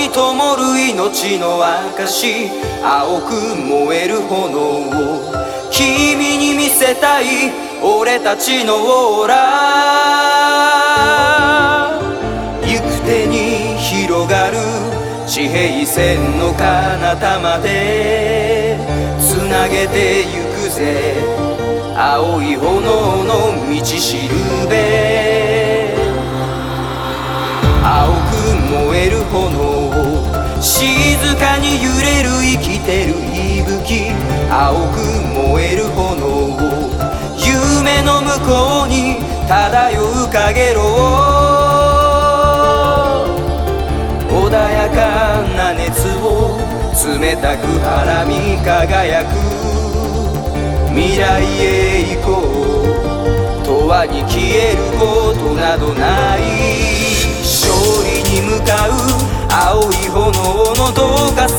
に灯る命の証、青く燃える炎を君に見せたい、俺たちのオーラ。行く手に広がる地平線の彼方までつなげてゆくぜ、青い炎の道しるべ。青く燃える炎、静かに揺れる生きてる息吹。青く燃える炎、夢の向こうに漂うかげろう。穏やかな熱を冷たくはらみ輝く、未来へ行こう、永遠に消えることなどない。勝利に向かう青い炎のどかさ